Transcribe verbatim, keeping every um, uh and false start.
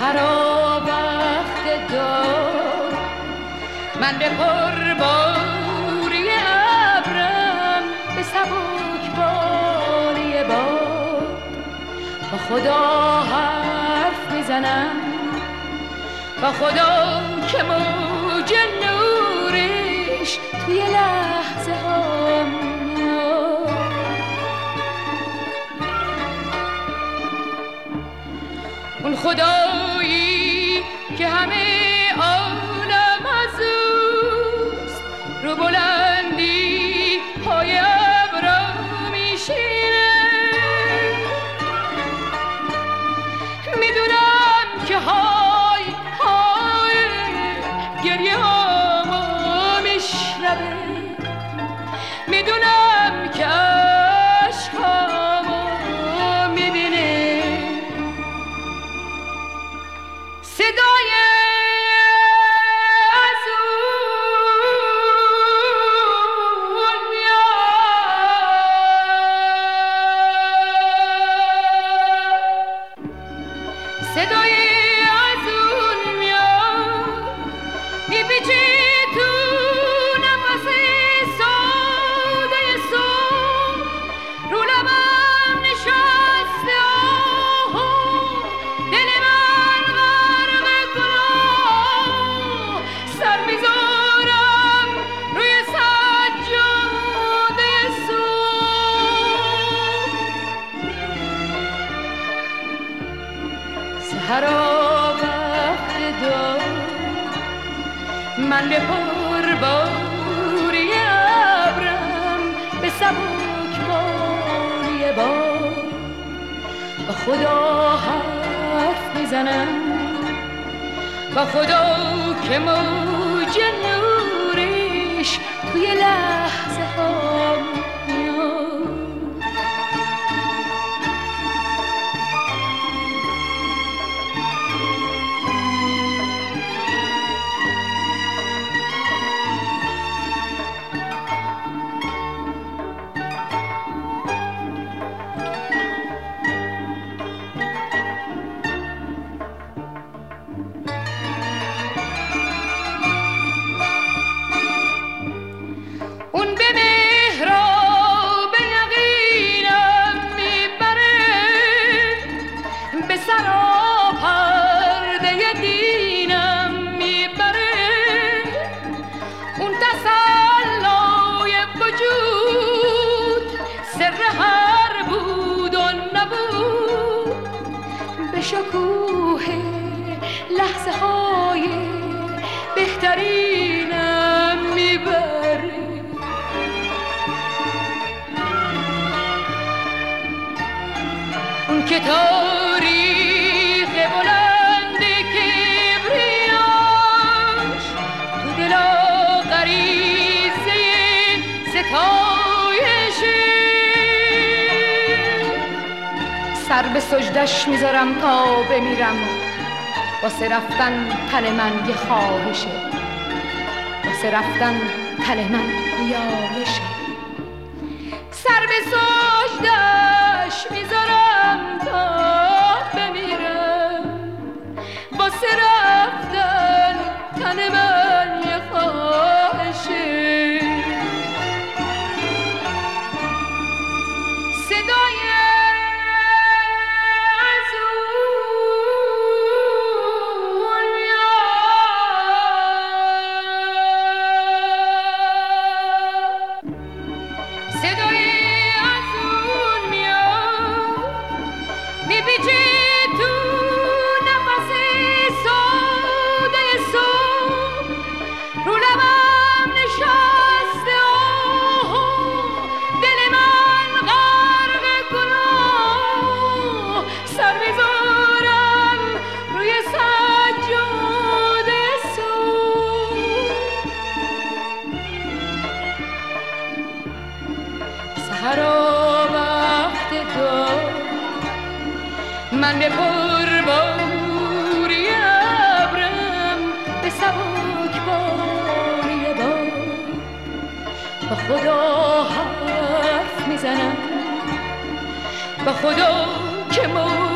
سحرا وقت دار من به پرباری ابرم به سبک باری باد با خدا حرف میزنم، با خدا که موج نورش توی لحظه ها میاد. اون خدایی که همه عالم از اوست، رو بلندی پای ابرا میشینه. میدونم که های های گریه هامو میشنوه، میدونم که عشقامو میبینه. صدای از اون میاد، صدای از اون میاد، میپیچه تو نفس ساده صبح، رو لبم نشسته آهو، دل من غرق گناه، سر میذارم روی سجاده صبح. سحرا وقت دار من به پرباری ابرم به سبک باری باد با خدا حرف میزنم، با خدا که موج نورش توی لحظه ها میاد. اون به مهراب یقینم میبره، به سراپرده دینم میبره. اون تسلای وجود سر هر بود و نبود، به شکوه لحظه های بهترینم میبره. اون که تاریخ بلند کبریاش تو دلا غریزه ستایشه، سر به سجدش میذارم تا بمیرم، واسه رفتن تن من یه خواهشه، واسه رفتن تن من نیایشه. سر به سجدش میذارم تا بمیرم، واسه رفتن تن من یه خواهشه. صدای از اون میاد، صدای از اون میاد، میپیچه تو نفس ساده صبح، رو لبم نشسته آهو، دل من غرق گناه، سر میذارم روی سجاده صبح. سحرا وقت دار من به پرباری ابرم به سبک باری باد با خدا حرف میزنم، با خدا که